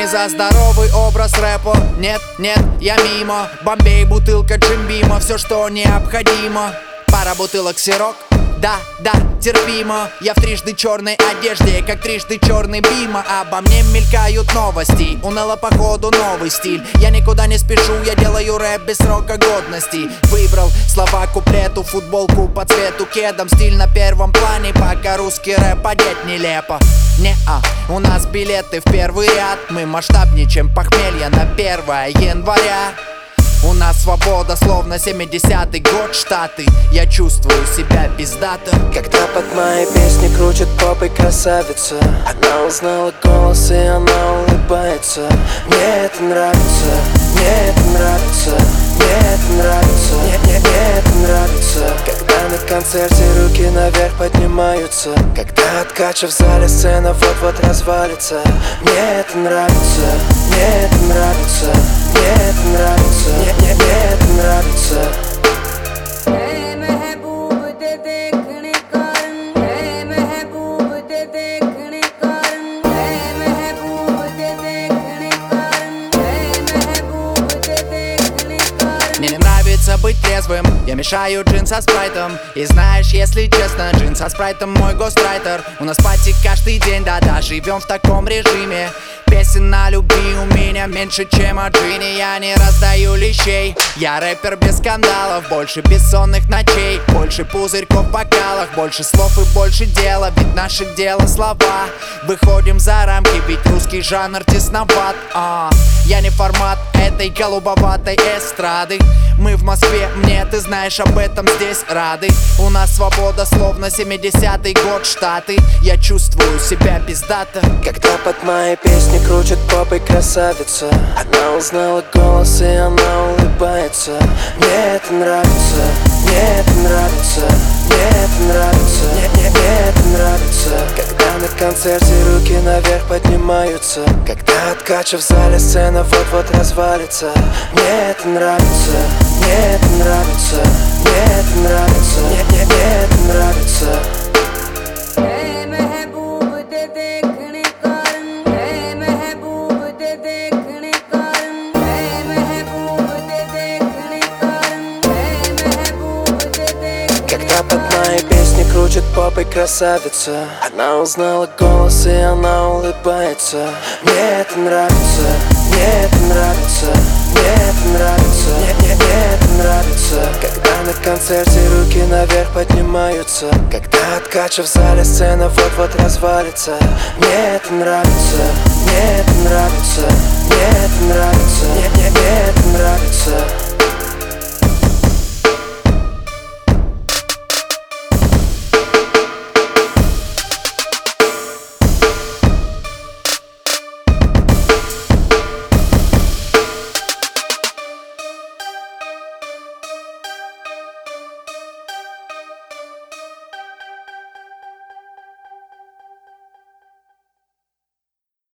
за здоровый образ рэпа. Нет, нет, я мимо. Бомбей, бутылка Джимбима, все, что необходимо. Пара бутылок сирок, да, да, терпимо. Я в трижды черной одежде, как трижды черный Бима. Обо мне мелькают новости, уныло походу новый стиль. Я никуда не спешу, я делаю рэп без срока годности. Выбрал слова куплету, футболку по цвету кедом. Стиль на первом плане, пока русский рэп одеть нелепо. Не-а, у нас билеты в первый ряд. Мы масштабнее, чем похмелье на 1 января. У нас свобода, словно 70-й год, Штаты. Я чувствую себя пиздато, когда под мои песни крутит попой красавица. Она узнала голос и она улыбается. Мне это нравится, мне это нравится, мне это нравится, мне это нравится. Когда на концерте руки наверх поднимаются, когда от кача в зале сцена вот-вот развалится. Мне это нравится, мне это нравится, мне это нравится, мне это нравится. Мне не нравится быть трезвым, я мешаю джин со спрайтом. И знаешь, если честно, джин со спрайтом мой гострайтер. У нас пати каждый день, да-да, живем в таком режиме. Песен на любви у меня меньше, чем о джине. Я не раздаю лещей, я рэпер без скандалов. Больше бессонных ночей, больше пузырьков в бокалах. Больше слов и больше дела, ведь наше дело слова. Выходим за рамки, ведь русский жанр тесноват. Я не формат этой голубоватой эстрады. Мы в Москве, мне ты знаешь об этом, здесь рады. У нас свобода, словно 70-й год, Штаты. Я чувствую себя пиздато, когда под мои песни крутит попой красавица. Она узнала голос и она улыбается. Мне это нравится, мне это нравится, мне это нравится, мне это нравится. Когда на концерте руки наверх поднимаются, когда от кача в зале сцена вот-вот развалится. Мне это нравится, мне это нравится, мне это нравится, мне это нравится. Когда под мои песни крутит попой красавица. Она узнала голос и она улыбается. Мне это нравится, мне это нравится, мне это нравится, мне это нравится. Когда на концерте руки наверх поднимаются, когда от кача в зале сцена вот-вот развалится. Мне это нравится, мне это нравится, мне это нравится, мне это нравится.